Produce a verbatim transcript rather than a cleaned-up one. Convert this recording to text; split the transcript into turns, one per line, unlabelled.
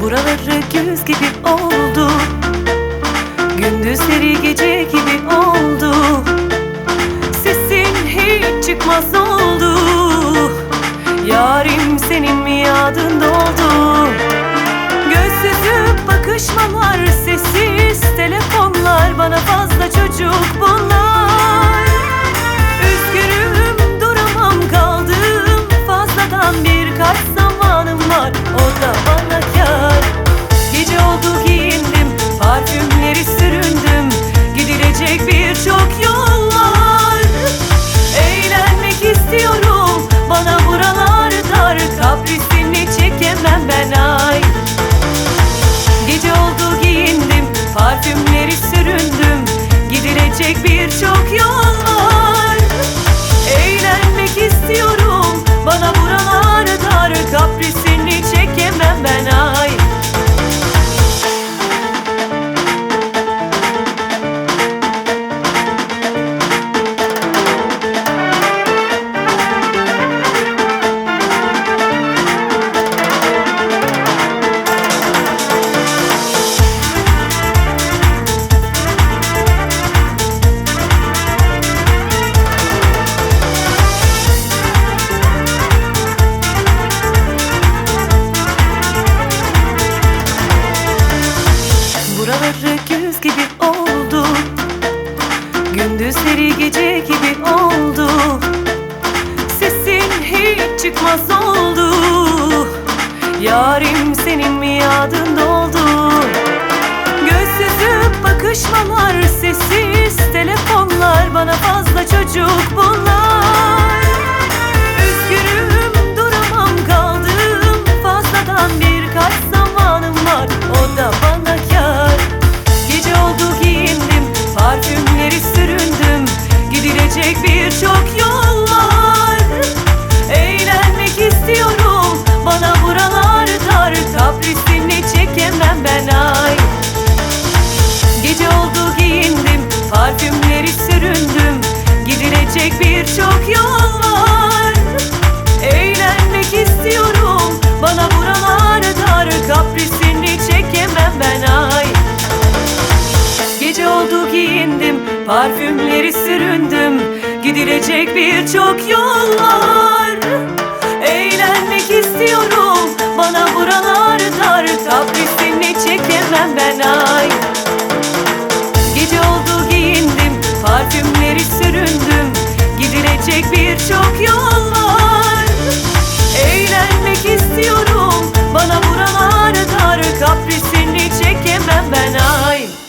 Buraları güz gibi oldu, gündüzleri gece gibi oldu. Sesin hiç çıkmaz oldu, yarim senin miadın doldu. Gözsüzlük, bakışmalar, sessiz telefonlar, bana fazla çocuk bunlar. Üzgünüm, duramam, kaldım, fazladan birkaç zamanım var, o da bana kâr. Gece oldu, giyindim, parfümleri süründüm, gidilecek birçok yol var. Eğlenmek istiyorum, bana buralar dar, kaprisini çekemem ben ay. Gece oldu, giyindim, parfümleri süründüm, gidilecek birçok yol var. Eğlenmek istiyorum, bana buralar dar, kaprisini çekemem ben ay. Buraları güz gibi oldu, gündüzleri gece gibi oldu. Sesin hiç çıkmaz oldu, yarim senin miadın doldu. Gözsüzlük, bakışmalar, sessiz telefonlar, bana fazla çocuk bunlar. Üzgünüm, duramam, kaldım, fazladan birkaç zamanım var, o da bana kâr. Gece oldu, giyindim, parfümleri süründüm, gidilecek birçok yol var. Eğlenmek istiyorum, bana buralar dar, kaprisini çekemem ben ay. Gece oldu, giyindim, parfümleri süründüm, gidilecek birçok yol var. Eğlenmek istiyorum, bana buralar dar, kaprisini çekemem ben ay. Gece oldu, giyindim, parfümleri süründüm, gidilecek birçok yol var. Eğlenmek istiyorum, bana buralar dar, kaprisini çekemem ben ay. Gece oldu, giyindim, parfümleri süründüm, gidilecek birçok yol var. Eğlenmek istiyorum, bana buralar dar, kaprisini çekemem ben ay.